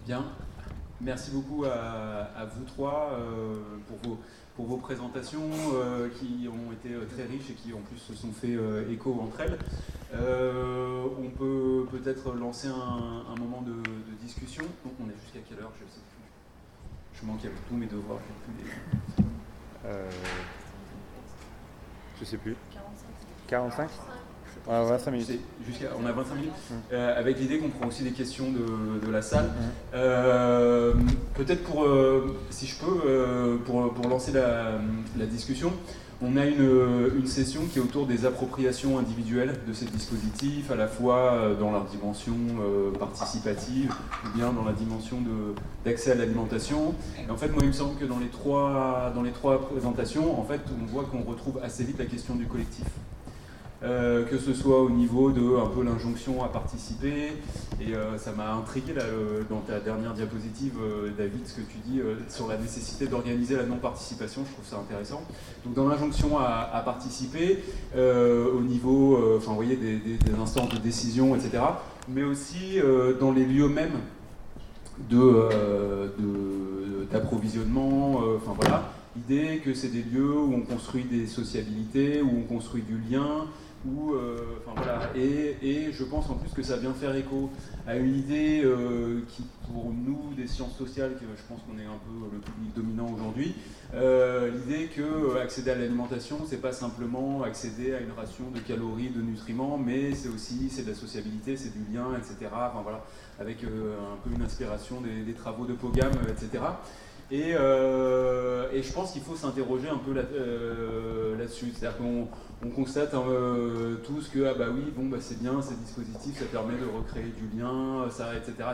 Bien, merci beaucoup à vous trois pour vos présentations qui ont été très riches et qui en plus se sont fait écho entre elles. On peut peut-être lancer un moment de discussion. Donc on est jusqu'à quelle heure? Je sais plus. Je manque à tous mes devoirs. Je sais plus. 45 Ouais, 25 minutes. On a 25 minutes, avec l'idée qu'on prend aussi des questions de la salle. Peut-être si je peux, pour lancer la discussion, on a une session qui est autour des appropriations individuelles de ces dispositifs, à la fois dans leur dimension participative ou bien dans la dimension d'accès à l'alimentation. Et en fait, moi, il me semble que dans les trois présentations, en fait, on voit qu'on retrouve assez vite la question du collectif. Que ce soit au niveau de un peu l'injonction à participer, et ça m'a intrigué là, dans ta dernière diapositive, David, ce que tu dis sur la nécessité d'organiser la non-participation. Je trouve ça intéressant. Donc dans l'injonction à participer, au niveau vous voyez, des instances de décision, etc., mais aussi dans les lieux mêmes d'approvisionnement, voilà, l'idée que c'est des lieux où on construit des sociabilités, où on construit du lien, voilà. Et je pense en plus que ça vient faire écho à une idée qui, pour nous, des sciences sociales, que je pense qu'on est un peu le public dominant aujourd'hui, l'idée que accéder à l'alimentation, c'est pas simplement accéder à une ration de calories, de nutriments, mais c'est de la sociabilité, c'est du lien, etc. Voilà, avec un peu une inspiration des travaux de Pogam, etc. Et je pense qu'il faut s'interroger un peu là-dessus. C'est-à-dire qu'on constate tous que c'est bien ces dispositifs, ça permet de recréer du lien, etc.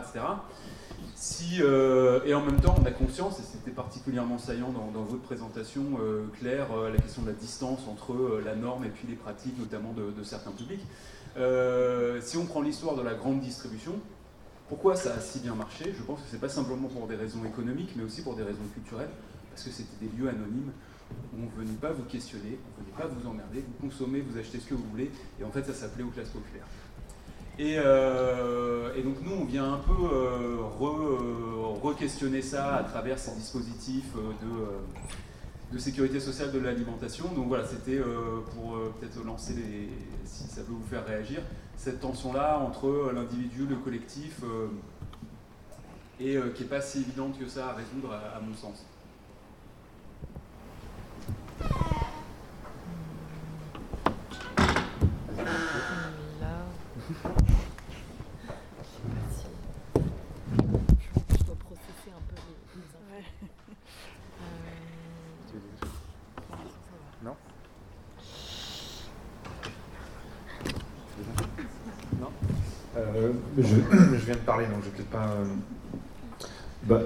Et en même temps, on a conscience, et c'était particulièrement saillant dans votre présentation, Claire, la question de la distance entre la norme et puis les pratiques, notamment de certains publics. Si on prend l'histoire de la grande distribution, pourquoi ça a si bien marché? Je pense que c'est pas simplement pour des raisons économiques, mais aussi pour des raisons culturelles, parce que c'était des lieux anonymes où on ne venait pas vous questionner, on ne venait pas vous emmerder, vous consommez, vous achetez ce que vous voulez, et en fait ça s'appelait aux classes populaires. Et donc nous on vient un peu re-questionner ça à travers ces dispositifs de sécurité sociale de l'alimentation. Donc voilà, c'était pour peut-être lancer si ça peut vous faire réagir, cette tension-là entre l'individu, le collectif, et qui n'est pas si évidente que ça à résoudre à mon sens. Je viens de parler, donc je vais peut-être pas...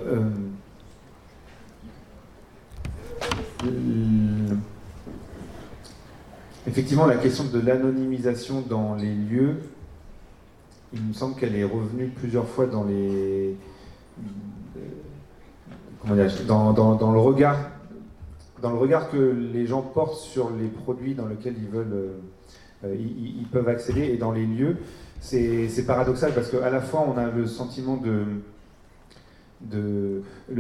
Effectivement, la question de l'anonymisation dans les lieux, il me semble qu'elle est revenue plusieurs fois dans les... dans le regard que les gens portent sur les produits dans lesquels ils peuvent accéder, et dans les lieux. C'est paradoxal parce qu'à la fois on a le sentiment le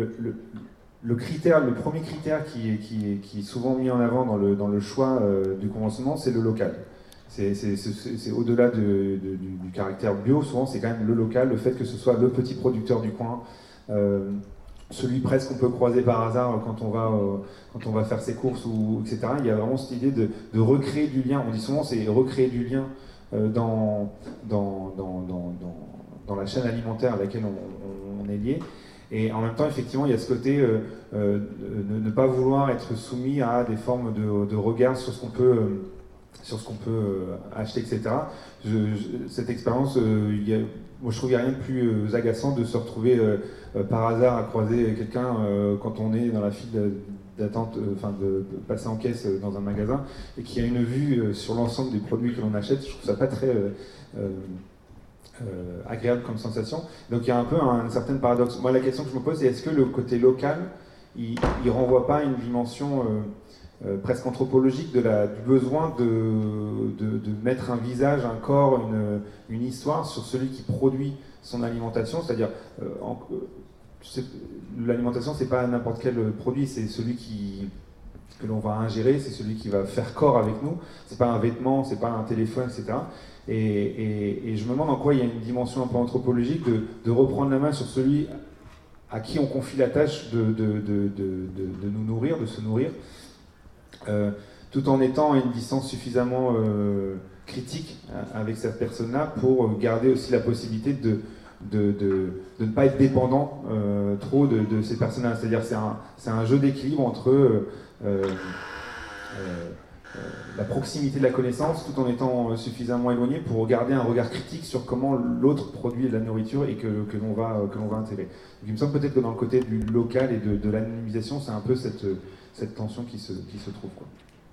premier critère qui est souvent mis en avant dans le choix du conventionnement, c'est le local. C'est au-delà du caractère bio, souvent c'est quand même le local, le fait que ce soit le petit producteur du coin, celui presque qu'on peut croiser par hasard quand on va faire ses courses, etc. Il y a vraiment cette idée de recréer du lien. On dit souvent c'est recréer du lien dans la chaîne alimentaire à laquelle on est lié. Et en même temps, effectivement, il y a ce côté ne pas vouloir être soumis à des formes de regard sur ce qu'on peut acheter, etc. Cette expérience, moi je trouve qu'il n'y a rien de plus agaçant de se retrouver par hasard à croiser quelqu'un quand on est dans la file d'attente, de passer en caisse dans un magasin, et qui a une vue sur l'ensemble des produits que l'on achète. Je trouve ça pas très agréable comme sensation. Donc il y a un peu un certain paradoxe. Moi, la question que je me pose, c'est est-ce que le côté local, il renvoie pas à une dimension presque anthropologique du besoin de mettre un visage, un corps, une histoire sur celui qui produit son alimentation, c'est-à-dire l'alimentation, c'est pas n'importe quel produit, c'est celui que l'on va ingérer, c'est celui qui va faire corps avec nous. C'est pas un vêtement, c'est pas un téléphone, etc. Et je me demande en quoi il y a une dimension un peu anthropologique de reprendre la main sur celui à qui on confie la tâche de nous nourrir, de se nourrir, tout en étant à une distance suffisamment critique avec cette personne-là pour garder aussi la possibilité de ne pas être dépendant trop de ces personnes-là. C'est-à-dire que c'est un jeu d'équilibre entre la proximité de la connaissance tout en étant suffisamment éloigné pour garder un regard critique sur comment l'autre produit de la nourriture et que l'on va intégrer. Donc, il me semble peut-être que dans le côté du local et de l'anonymisation, c'est un peu cette tension qui se trouve, quoi.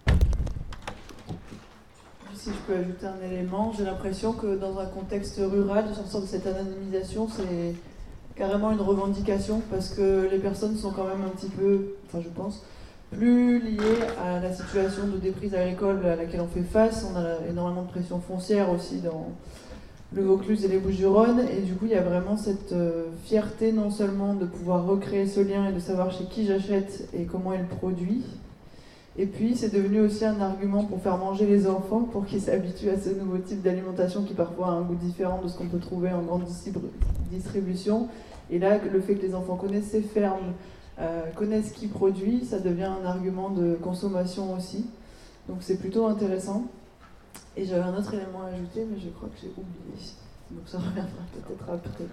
Si je peux ajouter un élément, j'ai l'impression que dans un contexte rural, de sortir de cette anonymisation, c'est carrément une revendication parce que les personnes sont quand même un petit peu, enfin je pense, plus liées à la situation de déprise agricole à laquelle on fait face. On a énormément de pression foncière aussi dans le Vaucluse et les Bouches-du-Rhône, et du coup il y a vraiment cette fierté non seulement de pouvoir recréer ce lien et de savoir chez qui j'achète et comment elle produit, et puis c'est devenu aussi un argument pour faire manger les enfants, pour qu'ils s'habituent à ce nouveau type d'alimentation qui parfois a un goût différent de ce qu'on peut trouver en grande distribution. Et là, le fait que les enfants connaissent ces fermes, connaissent qui produit, ça devient un argument de consommation aussi. Donc c'est plutôt intéressant. Et j'avais un autre élément à ajouter, mais je crois que j'ai oublié. Donc ça reviendra peut-être après.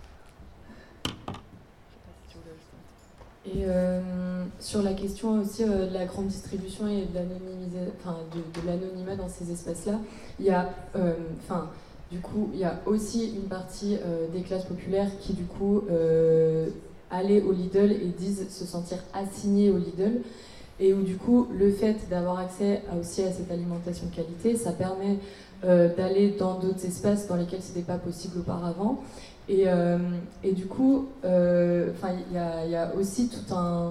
Et sur la question aussi de la grande distribution et de l'anonymat dans ces espaces-là, il y a, du coup, il y a aussi une partie des classes populaires qui du coup allaient au Lidl et disent se sentir assignées au Lidl, et où du coup le fait d'avoir accès aussi à cette alimentation qualité, ça permet d'aller dans d'autres espaces dans lesquels c'était pas possible auparavant. Et du coup, il y a aussi tout un...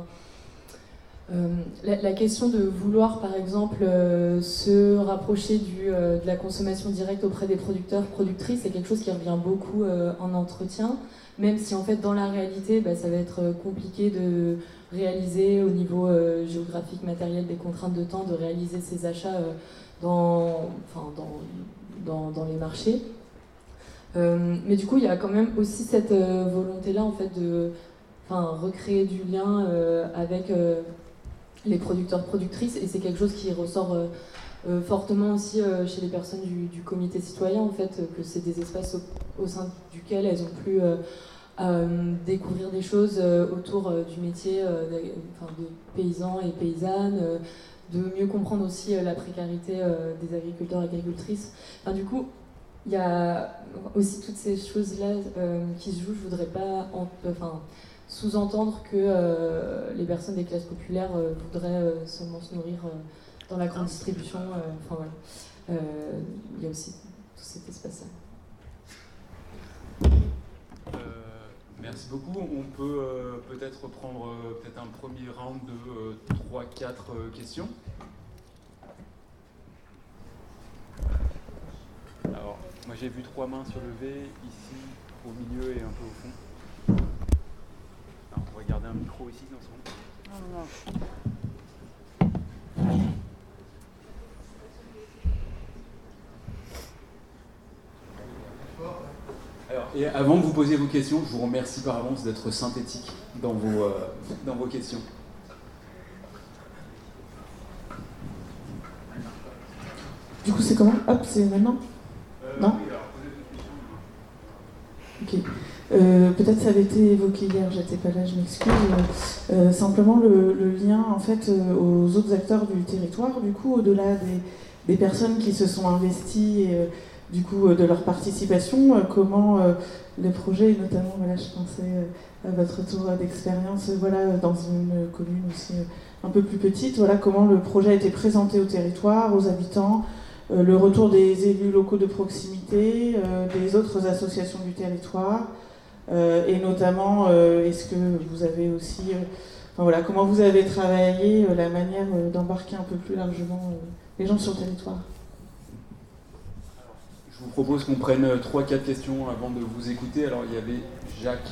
la question de vouloir, par exemple, se rapprocher de la consommation directe auprès des producteurs, productrices, c'est quelque chose qui revient beaucoup en entretien, même si en fait, dans la réalité, ça va être compliqué de réaliser au niveau géographique, matériel, des contraintes de temps, de réaliser ces achats dans les marchés. Mais du coup, il y a quand même aussi cette volonté-là, en fait, de recréer du lien avec les producteurs-productrices, et c'est quelque chose qui ressort fortement aussi chez les personnes du comité citoyen, en fait, que c'est des espaces au sein duquel elles ont pu découvrir des choses autour du métier de paysans et paysannes, de mieux comprendre aussi la précarité des agriculteurs et agricultrices. Du coup, il y a aussi toutes ces choses-là qui se jouent. Je ne voudrais pas sous-entendre que les personnes des classes populaires voudraient seulement se nourrir dans la grande distribution. Il y a aussi tout cet espace-là. Merci beaucoup. On peut peut-être prendre peut-être un premier round de 3-4 questions. Alors, moi j'ai vu 3 mains se lever, ici, au milieu et un peu au fond. Alors, on va garder un micro ici dans ce moment. Alors, et avant que vous posiez vos questions, je vous remercie par avance d'être synthétique dans vos questions. Du coup, c'est comment ? Hop, c'est maintenant ? Non ? Ok. Peut-être ça avait été évoqué hier, j'étais pas là, je m'excuse. Simplement le lien en fait aux autres acteurs du territoire, du coup, au-delà des personnes qui se sont investies et du coup de leur participation, comment les projets, et notamment voilà, je pensais à votre tour d'expérience dans une commune aussi un peu plus petite, comment le projet a été présenté au territoire, aux habitants, le retour des élus locaux de proximité, des autres associations du territoire, et notamment est-ce que vous avez aussi comment vous avez travaillé la manière d'embarquer un peu plus largement les gens sur le territoire. Je vous propose qu'on prenne 3-4 questions avant de vous écouter. Alors, il y avait Jacques.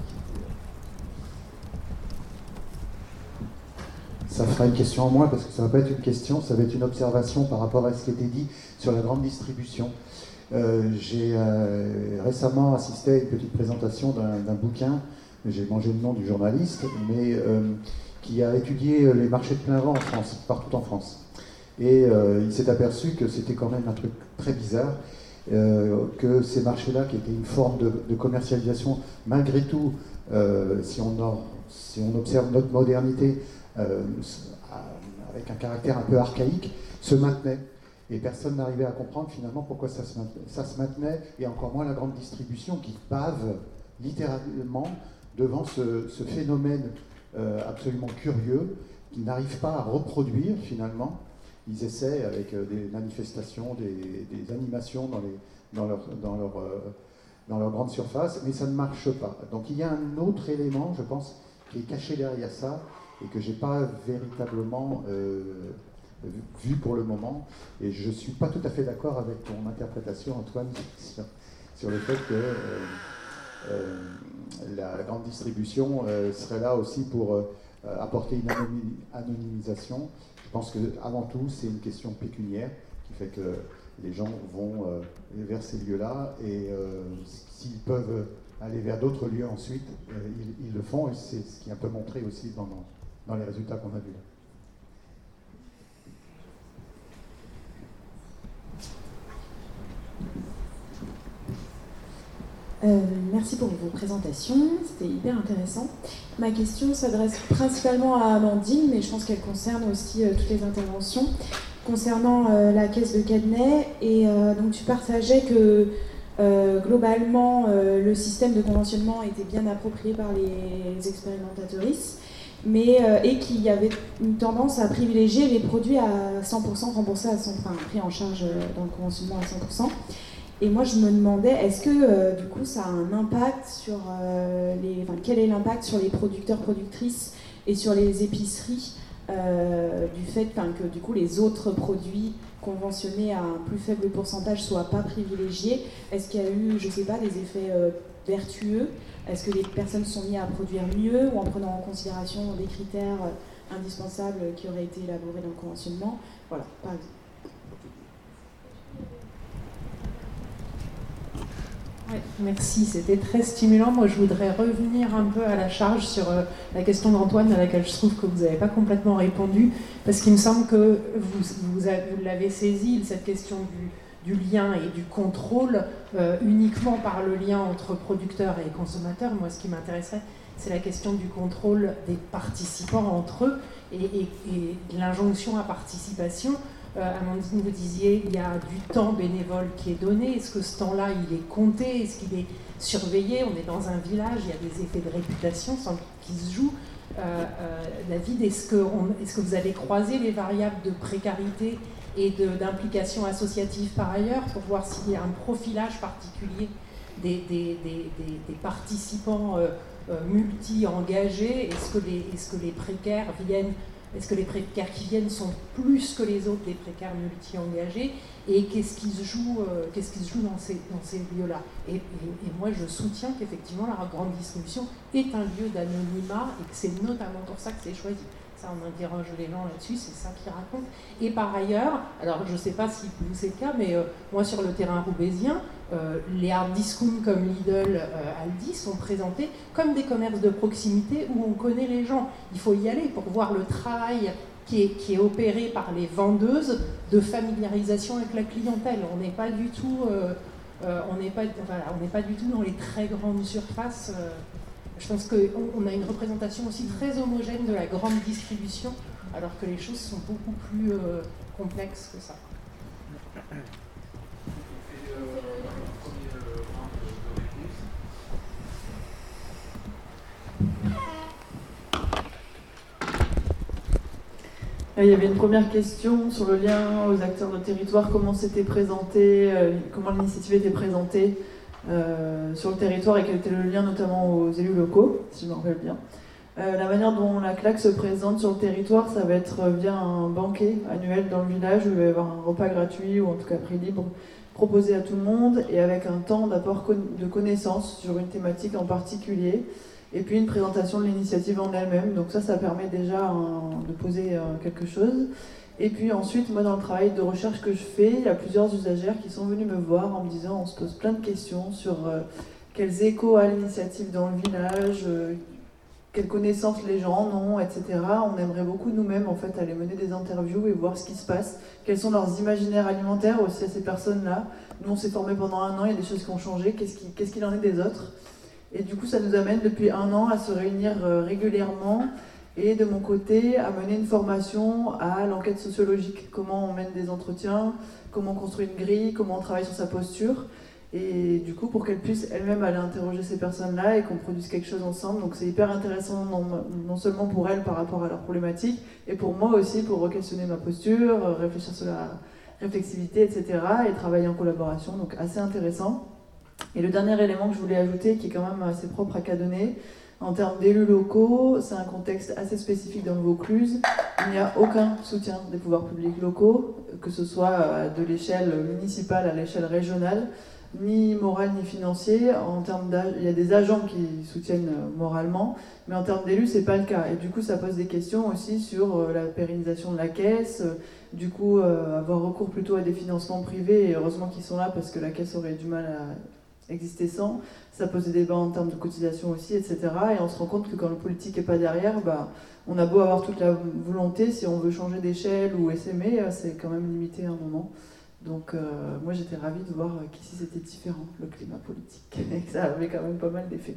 Ça fera une question en moins parce que ça ne va pas être une question, ça va être une observation par rapport à ce qui était dit sur la grande distribution. J'ai récemment assisté à une petite présentation d'un bouquin, j'ai mangé le nom du journaliste, mais qui a étudié les marchés de plein vent en France, partout en France. Et il s'est aperçu que c'était quand même un truc très bizarre, que ces marchés-là, qui étaient une forme de commercialisation, malgré tout, si on observe notre modernité, avec un caractère un peu archaïque, se maintenaient. Et personne n'arrivait à comprendre finalement pourquoi ça se maintenait, et encore moins la grande distribution qui bave littéralement devant ce phénomène absolument curieux, qu'ils n'arrivent pas à reproduire finalement. Ils essaient avec des manifestations, des animations dans leur grande surface, mais ça ne marche pas. Donc il y a un autre élément, je pense, qui est caché derrière ça, et que je n'ai pas véritablement vu pour le moment. Et je ne suis pas tout à fait d'accord avec ton interprétation, Antoine, sur le fait que la grande distribution serait là aussi pour apporter une anonymisation. Je pense qu'avant tout, c'est une question pécuniaire qui fait que les gens vont vers ces lieux-là, et s'ils peuvent aller vers d'autres lieux ensuite, ils le font, et c'est ce qui est un peu montré aussi dans les résultats qu'on a vus là. Merci pour vos présentations, c'était hyper intéressant. Ma question s'adresse principalement à Amandine, mais je pense qu'elle concerne aussi toutes les interventions. Concernant la caisse de Cadenet, et donc tu partageais que globalement le système de conventionnement était bien approprié par les expérimentatrices, et qu'il y avait une tendance à privilégier les produits à 100% remboursés pris en charge dans le conventionnement à 100%. Et moi, je me demandais, est-ce que du coup, ça a un impact sur quel est l'impact sur les producteurs, productrices et sur les épiceries du fait que du coup, les autres produits conventionnés à un plus faible pourcentage soient pas privilégiés? Est-ce qu'il y a eu, je sais pas, des effets vertueux? Est-ce que les personnes sont mises à produire mieux, ou en prenant en considération des critères indispensables qui auraient été élaborés dans le conventionnement? Voilà, par exemple. Ouais, merci, c'était très stimulant. Moi, je voudrais revenir un peu à la charge sur la question d'Antoine, à laquelle je trouve que vous n'avez pas complètement répondu, parce qu'il me semble que vous l'avez saisi, cette question du lien et du contrôle, uniquement par le lien entre producteurs et consommateurs. Moi, ce qui m'intéresserait, c'est la question du contrôle des participants entre eux, et l'injonction à participation. Amandine, vous disiez, il y a du temps bénévole qui est donné. Est-ce que ce temps-là, il est compté? Est-ce qu'il est surveillé? On est dans un village, il y a des effets de réputation qui se jouent. David, est-ce que vous avez croisé les variables de précarité et d'implication associative par ailleurs, pour voir s'il y a un profilage particulier des participants multi-engagés? Est-ce que les précaires viennent... Est-ce que les précaires qui viennent sont plus que les autres des précaires multi-engagés? Et qu'est-ce qui se joue dans ces lieux-là? Et moi, je soutiens qu'effectivement, la grande distribution est un lieu d'anonymat, et que c'est notamment pour ça que c'est choisi. Ça, on interroge les gens là-dessus, c'est ça qu'ils racontent. Et par ailleurs, alors je ne sais pas si vous c'est le cas, mais moi sur le terrain roubaisien, les hard discounts comme Lidl, Aldi sont présentés comme des commerces de proximité où on connaît les gens. Il faut y aller pour voir le travail qui est opéré par les vendeuses de familiarisation avec la clientèle. On n'est pas du tout, on n'est pas du tout dans les très grandes surfaces. Je pense qu'on a une représentation aussi très homogène de la grande distribution, alors que les choses sont beaucoup plus complexes que ça. Il y avait une première question sur le lien aux acteurs de territoire, comment c'était présenté, comment l'initiative était présentée sur le territoire, et quel était le lien notamment aux élus locaux, si je me rappelle bien. La manière dont la claque se présente sur le territoire, ça va être via un banquet annuel dans le village, où il va y avoir un repas gratuit, ou en tout cas prix libre, proposé à tout le monde et avec un temps d'apport de connaissances sur une thématique en particulier. Et puis une présentation de l'initiative en elle-même. Donc ça permet déjà de poser quelque chose. Et puis ensuite, moi dans le travail de recherche que je fais, il y a plusieurs usagères qui sont venus me voir en me disant on se pose plein de questions sur quels échos a l'initiative dans le village, quelles connaissances les gens en ont, etc. On aimerait beaucoup nous-mêmes en fait aller mener des interviews et voir ce qui se passe, quels sont leurs imaginaires alimentaires aussi à ces personnes-là. Nous on s'est formés pendant 1 an, il y a des choses qui ont changé, qu'est-ce qu'il en est des autres? Et du coup ça nous amène depuis 1 an à se réunir régulièrement et de mon côté à mener une formation à l'enquête sociologique. Comment on mène des entretiens, comment on construit une grille, comment on travaille sur sa posture. Et du coup, pour qu'elles puissent elles-mêmes aller interroger ces personnes-là et qu'on produise quelque chose ensemble. Donc c'est hyper intéressant, non seulement pour elles par rapport à leurs problématiques, et pour moi aussi pour re-questionner ma posture, réfléchir sur la réflexivité, etc. et travailler en collaboration. Donc assez intéressant. Et le dernier élément que je voulais ajouter, qui est quand même assez propre à Cadenet, en termes d'élus locaux, c'est un contexte assez spécifique dans le Vaucluse. Il n'y a aucun soutien des pouvoirs publics locaux, que ce soit de l'échelle municipale à l'échelle régionale, ni moral ni financier. En termes il y a des agents qui soutiennent moralement, mais en termes d'élus, c'est pas le cas. Et du coup, ça pose des questions aussi sur la pérennisation de la caisse, du coup, avoir recours plutôt à des financements privés, et heureusement qu'ils sont là parce que la caisse aurait du mal à exister sans. Ça pose des débats en termes de cotisation aussi, etc. Et on se rend compte que quand le politique n'est pas derrière, on a beau avoir toute la volonté, si on veut changer d'échelle ou essaimer, c'est quand même limité à un moment. Donc moi j'étais ravie de voir qu'ici c'était différent, le climat politique, et que ça avait quand même pas mal d'effets.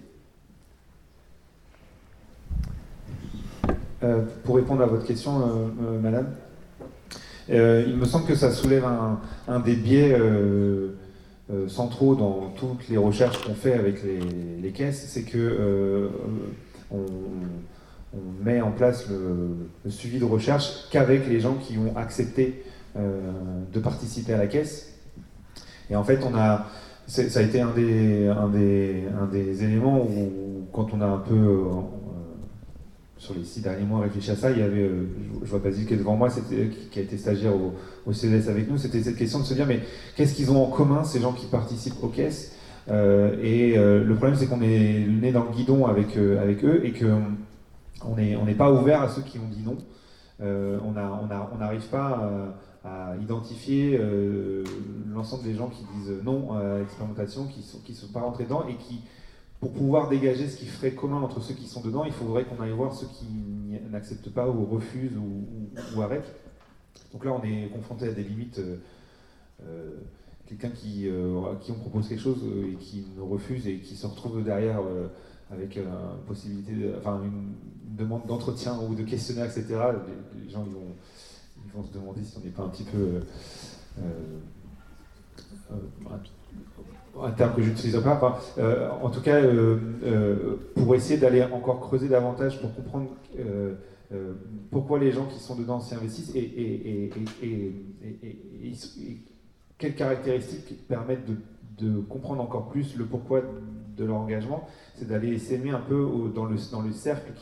Pour répondre à votre question, madame, il me semble que ça soulève un des biais centraux dans toutes les recherches qu'on fait avec les caisses, c'est que on met en place le suivi de recherche qu'avec les gens qui ont accepté de participer à la caisse. Et en fait, ça a été un des éléments où, quand on a un peu, sur les 6 derniers mois, réfléchi à ça, il y avait, je vois Basile qui est devant moi, qui a été stagiaire au CES avec nous, c'était cette question de se dire, mais qu'est-ce qu'ils ont en commun, ces gens qui participent aux caisses? Le problème, c'est qu'on est né dans le guidon avec eux, et qu'on n'est pas ouvert à ceux qui ont dit non. On n'arrive pas à identifier l'ensemble des gens qui disent non à l'expérimentation, qui ne sont pas rentrés dedans, et qui, pour pouvoir dégager ce qui ferait commun entre ceux qui sont dedans, il faudrait qu'on aille voir ceux qui n'acceptent pas ou refusent ou arrêtent. Donc là, on est confronté à des limites. Quelqu'un à qui on propose quelque chose et qui nous refuse et qui se retrouve derrière avec une possibilité, une demande d'entretien ou de questionnaire, etc. Les gens ils vont se demander si on n'est pas un petit peu un terme que je n'utilise pas. En tout cas, pour essayer d'aller encore creuser davantage pour comprendre pourquoi les gens qui sont dedans s'y investissent et quelles caractéristiques permettent de comprendre encore plus le pourquoi de leur engagement, c'est d'aller s'aimer un peu dans le cercle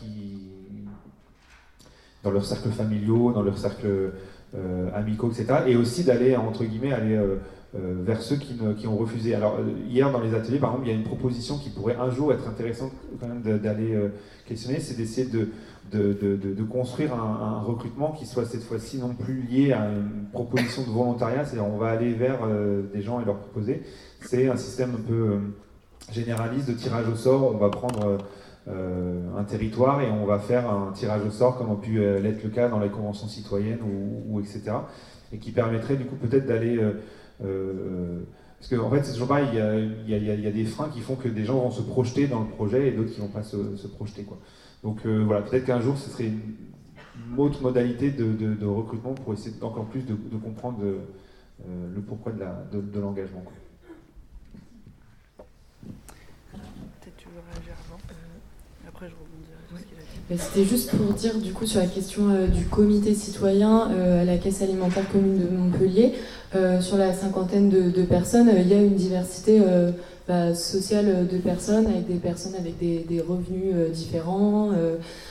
dans leurs cercles familiaux, dans leurs cercles amicaux, etc. Et aussi d'aller, entre guillemets, aller vers ceux qui ont refusé. Alors, hier, dans les ateliers, par exemple, il y a une proposition qui pourrait un jour être intéressante quand même d'aller questionner, c'est d'essayer de construire un recrutement qui soit cette fois-ci non plus lié à une proposition de volontariat, c'est-à-dire on va aller vers des gens et leur proposer. C'est un système un peu généraliste de tirage au sort. On va prendre un territoire et on va faire un tirage au sort comme a pu l'être le cas dans les conventions citoyennes ou etc. Et qui permettrait du coup peut-être d'aller... parce qu'en fait c'est toujours pareil, il y a des freins qui font que des gens vont se projeter dans le projet et d'autres qui ne vont pas se projeter, quoi. Donc voilà, peut-être qu'un jour ce serait une autre modalité de recrutement pour essayer encore plus de comprendre le pourquoi de l'engagement, quoi. Peut-être tu veux réagir avant. Après je rebondirai sur ce qu'il a dit. C'était juste pour dire du coup sur la question du comité citoyen à la Caisse alimentaire commune de Montpellier, sur la 50aine de personnes, il y a une diversité sociale de personnes, avec des personnes avec des revenus différents,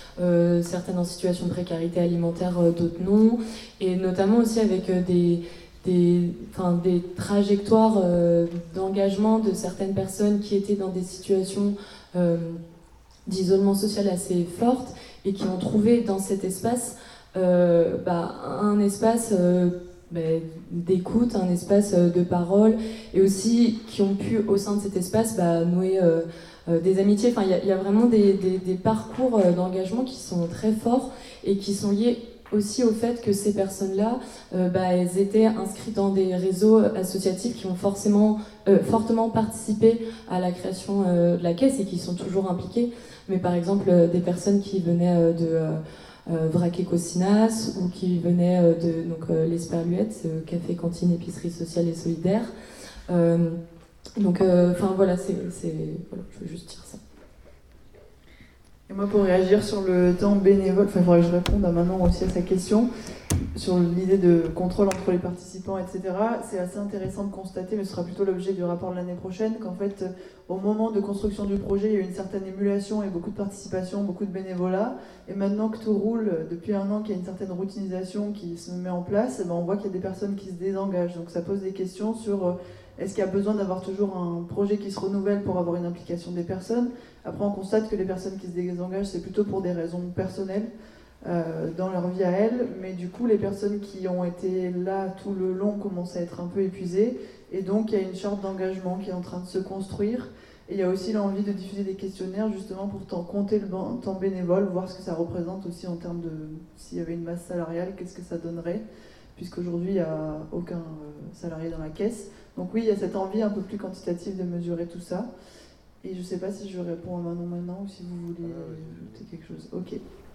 certaines en situation de précarité alimentaire, d'autres non, et notamment aussi avec des trajectoires d'engagement de certaines personnes qui étaient dans des situations d'isolement social assez fortes et qui ont trouvé dans cet espace un espace d'écoute, un espace de parole, et aussi qui ont pu au sein de cet espace nouer des amitiés. Enfin, il y a vraiment des parcours d'engagement qui sont très forts et qui sont liés aussi au fait que ces personnes-là, elles étaient inscrites dans des réseaux associatifs qui ont fortement participé à la création de la caisse et qui sont toujours impliqués. Mais par exemple, des personnes qui venaient de Vrac Écocinas ou qui venaient de l'Esperluette, café, cantine, épicerie sociale et solidaire. Voilà, je veux juste dire ça. Et moi, pour réagir sur le temps bénévole, il faudrait que je réponde à Manon aussi à sa question, sur l'idée de contrôle entre les participants, etc. C'est assez intéressant de constater, mais ce sera plutôt l'objet du rapport de l'année prochaine, qu'en fait, au moment de construction du projet, il y a eu une certaine émulation et beaucoup de participation, beaucoup de bénévolat. Et maintenant que tout roule, depuis un an qu'il y a une certaine routinisation qui se met en place, on voit qu'il y a des personnes qui se désengagent. Donc ça pose des questions sur est-ce qu'il y a besoin d'avoir toujours un projet qui se renouvelle pour avoir une implication des personnes. Après, on constate que les personnes qui se désengagent, c'est plutôt pour des raisons personnelles dans leur vie à elles. Mais du coup, les personnes qui ont été là tout le long commencent à être un peu épuisées. Et donc, il y a une charte d'engagement qui est en train de se construire. Et il y a aussi l'envie de diffuser des questionnaires, justement, pour compter le temps bénévole, voir ce que ça représente aussi en termes de... S'il y avait une masse salariale, qu'est-ce que ça donnerait, puisqu'aujourd'hui, il n'y a aucun salarié dans la caisse. Donc oui, il y a cette envie un peu plus quantitative de mesurer tout ça. Et je ne sais pas si je réponds à Manon maintenant ou si vous voulez ajouter quelque chose. Ok.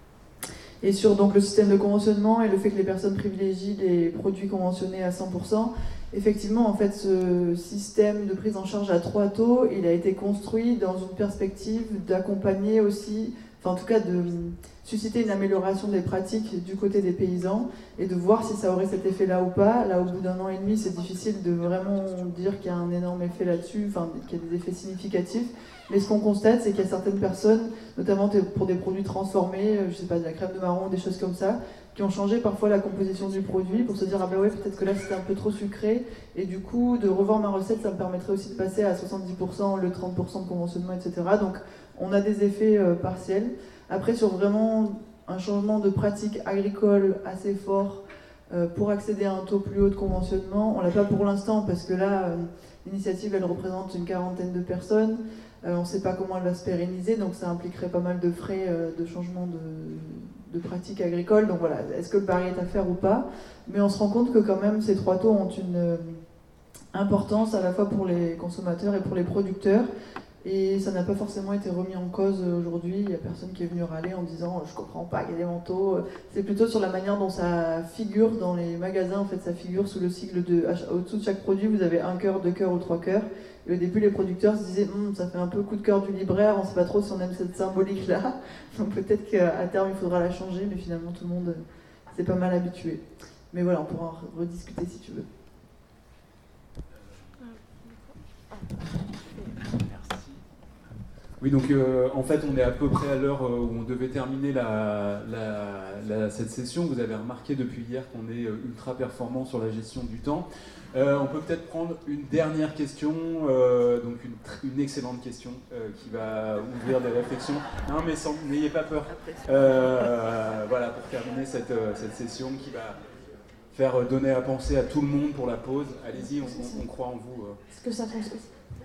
Et sur donc, le système de conventionnement et le fait que les personnes privilégient les produits conventionnés à 100%, effectivement, en fait, ce système de prise en charge à 3 taux, il a été construit dans une perspective d'accompagner aussi, enfin en tout cas de susciter une amélioration des pratiques du côté des paysans et de voir si ça aurait cet effet-là ou pas. Là, au bout d'un an et demi, c'est difficile de vraiment dire qu'il y a un énorme effet là-dessus, enfin qu'il y a des effets significatifs. Mais ce qu'on constate, c'est qu'il y a certaines personnes, notamment pour des produits transformés, je sais pas, de la crème de marron, des choses comme ça, qui ont changé parfois la composition du produit pour se dire ah ben ouais, peut-être que là c'était un peu trop sucré, et du coup de revoir ma recette, ça me permettrait aussi de passer à 70%, le 30% de conventionnement, etc. Donc on a des effets partiels. Après, sur vraiment un changement de pratique agricole assez fort pour accéder à un taux plus haut de conventionnement, on l'a pas pour l'instant parce que là, l'initiative elle représente une 40aine de personnes. On ne sait pas comment elle va se pérenniser, donc ça impliquerait pas mal de frais de changement de pratique agricole. Donc voilà, est-ce que le pari est à faire ou pas? Mais on se rend compte que quand même ces 3 taux ont une importance à la fois pour les consommateurs et pour les producteurs. Et ça n'a pas forcément été remis en cause aujourd'hui. Il n'y a personne qui est venu râler en disant « je comprends pas, il y a des manteaux ». C'est plutôt sur la manière dont ça figure dans les magasins. En fait, ça figure sous le sigle de... Au-dessous de chaque produit, vous avez 1 cœur, 2 cœurs ou 3 cœurs. Et au début, les producteurs se disaient « ça fait un peu coup de cœur du libraire, on ne sait pas trop si on aime cette symbolique-là ». Donc peut-être qu'à terme, il faudra la changer, mais finalement, tout le monde s'est pas mal habitué. Mais voilà, on pourra en rediscuter si tu veux. Oui, donc en fait, on est à peu près à l'heure où on devait terminer cette session. Vous avez remarqué depuis hier qu'on est ultra performant sur la gestion du temps. On peut peut-être prendre une dernière question, donc une excellente question qui va ouvrir des réflexions. Non, mais n'ayez pas peur. Voilà, pour terminer cette session qui va faire donner à penser à tout le monde pour la pause. Allez-y, on croit en vous. Est-ce que ça fonctionne?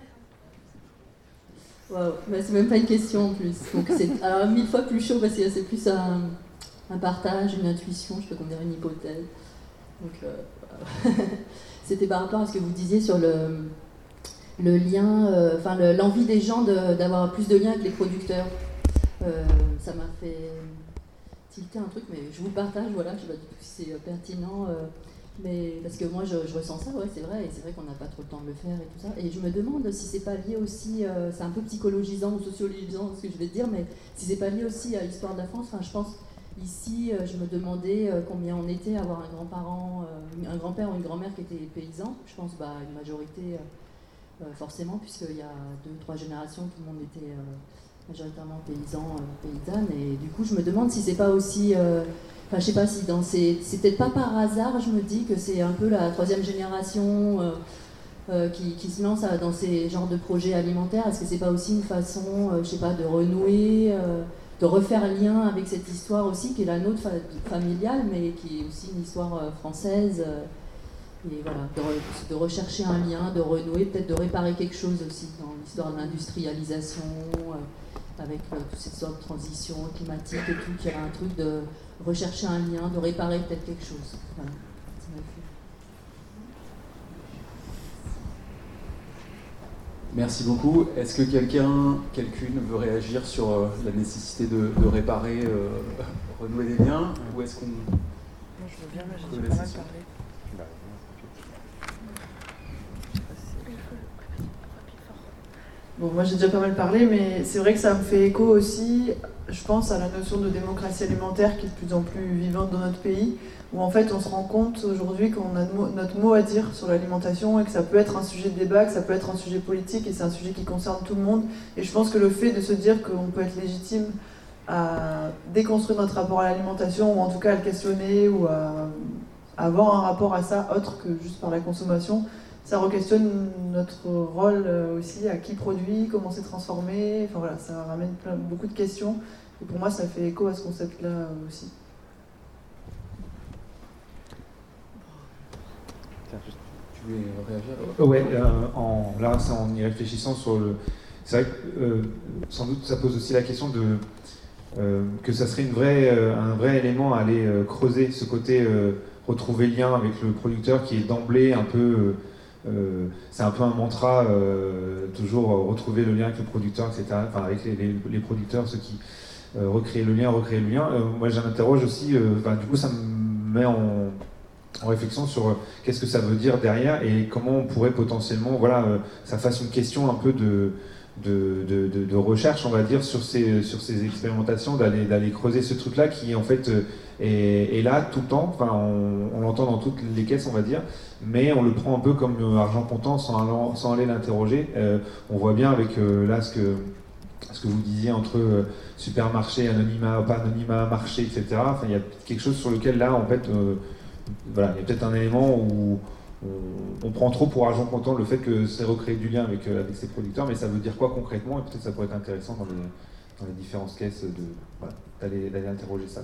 Wow. Bah, c'est même pas une question en plus. Donc c'est alors 1000 fois plus chaud parce que c'est plus un partage, une intuition, je peux qu'on dirait une hypothèse. Donc c'était par rapport à ce que vous disiez sur le lien, l'envie des gens d'avoir plus de liens avec les producteurs. Ça m'a fait tilter un truc, mais je vous partage, voilà, je sais pas du tout si c'est pertinent. Mais parce que moi je ressens ça, ouais, c'est vrai, et c'est vrai qu'on n'a pas trop le temps de le faire et tout ça. Et je me demande si c'est pas lié aussi, c'est un peu psychologisant ou sociologisant ce que je vais te dire, mais si c'est pas lié aussi à l'histoire de la France. Enfin, je pense ici, je me demandais combien on était à avoir un grand-parent, un grand-père ou une grand-mère qui était paysan. Je pense une majorité forcément, puisqu'il y a 2-3 générations, tout le monde était majoritairement paysan, paysanne. Et du coup, je me demande si c'est pas aussi Enfin, je sais pas si c'est peut-être pas par hasard, je me dis que c'est un peu la troisième génération qui se lance dans ces genres de projets alimentaires. Est-ce que c'est pas aussi une façon, je sais pas, de renouer, de refaire lien avec cette histoire aussi qui est la nôtre familiale, mais qui est aussi une histoire française. Et voilà, de rechercher un lien, de renouer, peut-être de réparer quelque chose aussi dans l'histoire de l'industrialisation, avec toute cette sorte de transition climatique et tout, qu'il y a un truc de rechercher un lien, de réparer peut-être quelque chose. Voilà, ça m'a fait. Merci beaucoup. Est-ce que quelqu'une veut réagir sur la nécessité de réparer, renouer des liens, ou est-ce qu'on... Moi je veux bien, mais j'ai pas mal parlé. Bon, moi j'ai déjà pas mal parlé, mais c'est vrai que ça me fait écho aussi, je pense, à la notion de démocratie alimentaire qui est de plus en plus vivante dans notre pays, où en fait on se rend compte aujourd'hui qu'on a notre mot à dire sur l'alimentation et que ça peut être un sujet de débat, que ça peut être un sujet politique et c'est un sujet qui concerne tout le monde. Et je pense que le fait de se dire qu'on peut être légitime à déconstruire notre rapport à l'alimentation, ou en tout cas à le questionner, ou à avoir un rapport à ça autre que juste par la consommation, ça re-questionne notre rôle aussi, à qui produit, comment c'est transformé, enfin voilà, ça ramène beaucoup de questions. Et pour moi, ça fait écho à ce concept-là aussi. Tu voulais réagir ? Ouais, là, en y réfléchissant sur le... C'est vrai que sans doute ça pose aussi la question de... que ça serait un vrai élément à aller creuser, ce côté retrouver le lien avec le producteur qui est d'emblée un peu... c'est un peu un mantra, toujours retrouver le lien avec le producteur, etc. Enfin, avec les producteurs, ceux qui recréent le lien. Moi, j'en interroge aussi, du coup, ça me met en réflexion sur qu'est-ce que ça veut dire derrière et comment on pourrait potentiellement, ça fasse une question un peu de recherche, on va dire, sur ces expérimentations, d'aller creuser ce truc-là qui, en fait, est là tout le temps. Enfin, on l'entend dans toutes les caisses, on va dire, mais on le prend un peu comme argent comptant sans aller l'interroger. On voit bien avec là ce que vous disiez entre supermarché, anonymat, pas anonymat, marché, etc. Enfin, il y a quelque chose sur lequel là, en fait, il y a peut-être un élément où on prend trop pour argent comptant le fait que c'est recréer du lien avec ces producteurs, mais ça veut dire quoi concrètement? Et peut-être ça pourrait être intéressant dans les différentes caisses d'aller interroger ça.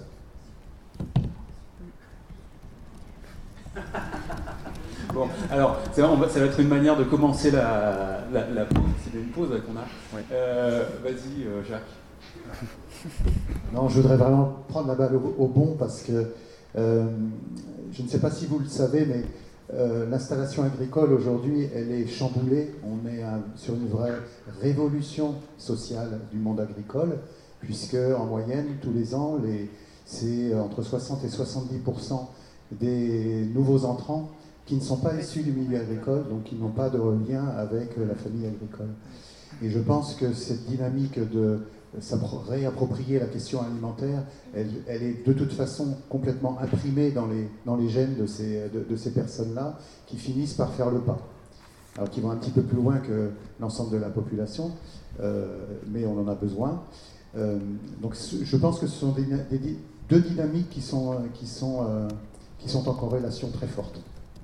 Bon, alors, c'est vrai, ça va être une manière de commencer la pause. C'est une pause qu'on a. Ouais. Vas-y, Jacques. Non, je voudrais vraiment prendre la balle au bon parce que je ne sais pas si vous le savez, mais l'installation agricole aujourd'hui, elle est chamboulée. On est sur une vraie révolution sociale du monde agricole, puisque en moyenne, tous les ans, c'est entre 60 et 70% des nouveaux entrants qui ne sont pas issus du milieu agricole, donc qui n'ont pas de lien avec la famille agricole. Et je pense que cette dynamique de réapproprier la question alimentaire, elle est de toute façon complètement imprimée dans les gènes de ces personnes-là qui finissent par faire le pas. Alors qui vont un petit peu plus loin que l'ensemble de la population, mais on en a besoin. Donc je pense que ce sont deux dynamiques qui sont en corrélation très forte.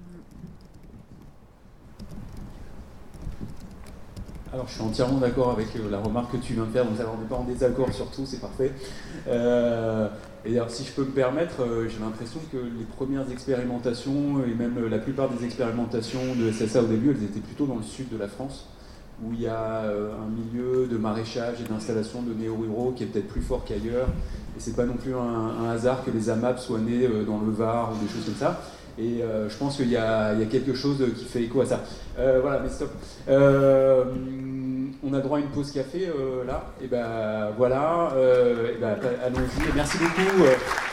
Alors je suis entièrement d'accord avec la remarque que tu viens de faire, donc on n'est pas en désaccord sur tout, c'est parfait. Et alors si je peux me permettre, j'ai l'impression que les premières expérimentations, et même la plupart des expérimentations de SSA au début, elles étaient plutôt dans le sud de la France, où il y a un milieu de maraîchage et d'installation de néo-ruraux qui est peut-être plus fort qu'ailleurs. Et c'est pas non plus un hasard que les AMAP soient nés dans le Var ou des choses comme ça. Et je pense qu'il y a quelque chose qui fait écho à ça. Voilà, mais stop. On a droit à une pause café là. Et ben voilà. Allons-y. Merci beaucoup.